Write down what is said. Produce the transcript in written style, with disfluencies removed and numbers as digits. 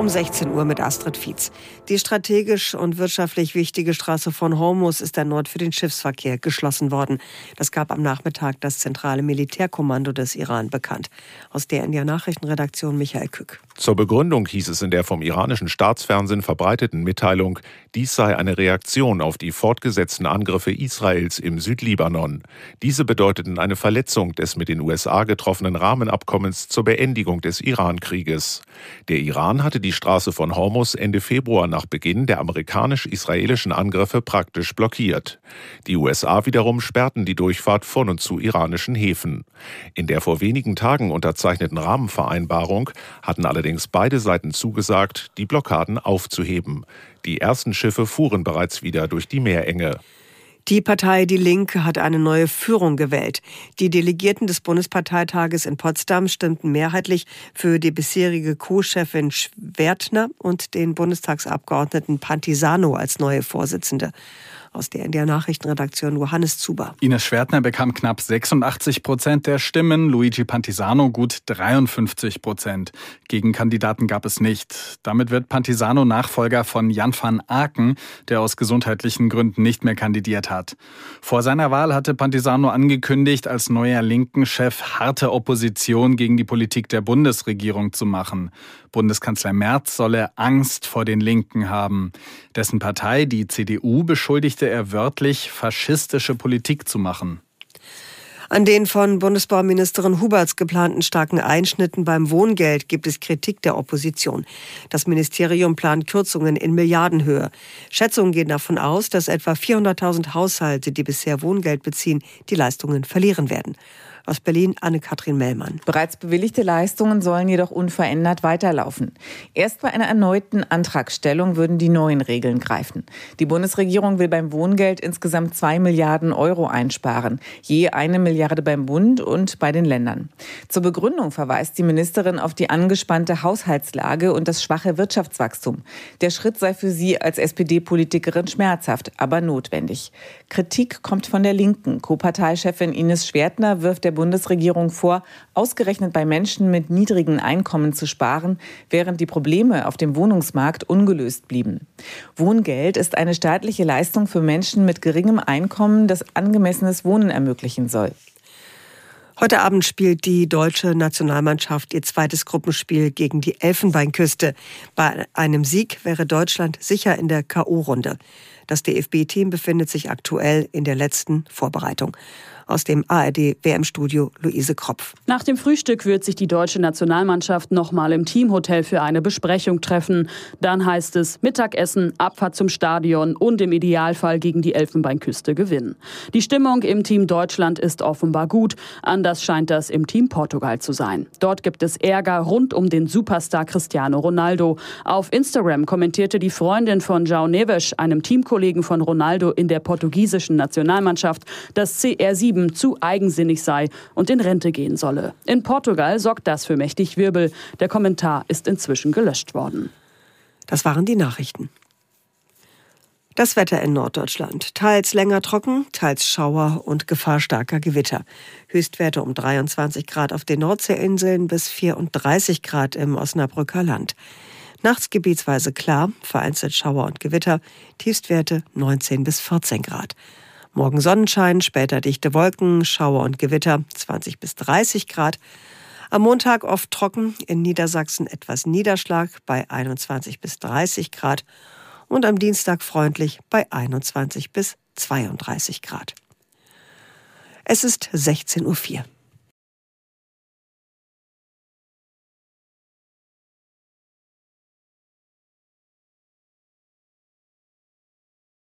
Um 16 Uhr mit Astrid Fietz. Die strategisch und wirtschaftlich wichtige Straße von Hormuz ist erneut für den Schiffsverkehr geschlossen worden. Das gab am Nachmittag das zentrale Militärkommando des Iran bekannt. Aus der NDR Nachrichtenredaktion Michael Kück. Zur Begründung hieß es in der vom iranischen Staatsfernsehen verbreiteten Mitteilung, dies sei eine Reaktion auf die fortgesetzten Angriffe Israels im Südlibanon. Diese bedeuteten eine Verletzung des mit den USA getroffenen Rahmenabkommens zur Beendigung des Iran-Krieges. Der Iran hatte die Straße von Hormuz Ende Februar nach Beginn der amerikanisch-israelischen Angriffe praktisch blockiert. Die USA wiederum sperrten die Durchfahrt von und zu iranischen Häfen. In der vor wenigen Tagen unterzeichneten Rahmenvereinbarung hatten allerdings beide Seiten zugesagt, die Blockaden aufzuheben. Die ersten Schiffe fuhren bereits wieder durch die Meerenge. Die Partei Die Linke hat eine neue Führung gewählt. Die Delegierten des Bundesparteitages in Potsdam stimmten mehrheitlich für die bisherige Co-Chefin Schwertner und den Bundestagsabgeordneten Pantisano als neue Vorsitzende. Aus der NDR Nachrichtenredaktion Johannes Zuber. Ines Schwertner bekam knapp 86% der Stimmen, Luigi Pantisano gut 53%. Gegenkandidaten gab es nicht. Damit wird Pantisano Nachfolger von Jan van Aken, der aus gesundheitlichen Gründen nicht mehr kandidiert hat. Vor seiner Wahl hatte Pantisano angekündigt, als neuer Linken-Chef harte Opposition gegen die Politik der Bundesregierung zu machen. Bundeskanzler Merz solle Angst vor den Linken haben. Dessen Partei, die CDU, beschuldigte er wörtlich, faschistische Politik zu machen. An den von Bundesbauministerin Huberts geplanten starken Einschnitten beim Wohngeld gibt es Kritik der Opposition. Das Ministerium plant Kürzungen in Milliardenhöhe. Schätzungen gehen davon aus, dass etwa 400.000 Haushalte, die bisher Wohngeld beziehen, die Leistungen verlieren werden. Aus Berlin Anne-Kathrin Mellmann. Bereits bewilligte Leistungen sollen jedoch unverändert weiterlaufen. Erst bei einer erneuten Antragstellung würden die neuen Regeln greifen. Die Bundesregierung will beim Wohngeld insgesamt 2 Milliarden Euro einsparen. Je 1 Milliarde beim Bund und bei den Ländern. Zur Begründung verweist die Ministerin auf die angespannte Haushaltslage und das schwache Wirtschaftswachstum. Der Schritt sei für sie als SPD-Politikerin schmerzhaft, aber notwendig. Kritik kommt von der Linken. Co-Parteichefin Ines Schwertner wirft der Bundesregierung vor, ausgerechnet bei Menschen mit niedrigen Einkommen zu sparen, während die Probleme auf dem Wohnungsmarkt ungelöst blieben. Wohngeld ist eine staatliche Leistung für Menschen mit geringem Einkommen, das angemessenes Wohnen ermöglichen soll. Heute Abend spielt die deutsche Nationalmannschaft ihr zweites Gruppenspiel gegen die Elfenbeinküste. Bei einem Sieg wäre Deutschland sicher in der K.O.-Runde. Das DFB-Team befindet sich aktuell in der letzten Vorbereitung. Aus dem ARD-WM-Studio Luise Kropf. Nach dem Frühstück wird sich die deutsche Nationalmannschaft nochmal im Teamhotel für eine Besprechung treffen. Dann heißt es Mittagessen, Abfahrt zum Stadion und im Idealfall gegen die Elfenbeinküste gewinnen. Die Stimmung im Team Deutschland ist offenbar gut. Anders scheint das im Team Portugal zu sein. Dort gibt es Ärger rund um den Superstar Cristiano Ronaldo. Auf Instagram kommentierte die Freundin von João Neves, einem Teamkollegen von Ronaldo in der portugiesischen Nationalmannschaft, dass CR7 zu eigensinnig sei und in Rente gehen solle. In Portugal sorgt das für mächtig Wirbel. Der Kommentar ist inzwischen gelöscht worden. Das waren die Nachrichten. Das Wetter in Norddeutschland. Teils länger trocken, teils Schauer und Gefahr starker Gewitter. Höchstwerte um 23 Grad auf den Nordseeinseln bis 34 Grad im Osnabrücker Land. Nachts gebietsweise klar, vereinzelt Schauer und Gewitter, Tiefstwerte 19 bis 14 Grad. Morgen Sonnenschein, später dichte Wolken, Schauer und Gewitter, 20 bis 30 Grad. Am Montag oft trocken, in Niedersachsen etwas Niederschlag bei 21 bis 30 Grad. Und am Dienstag freundlich bei 21 bis 32 Grad. Es ist 16:04 Uhr.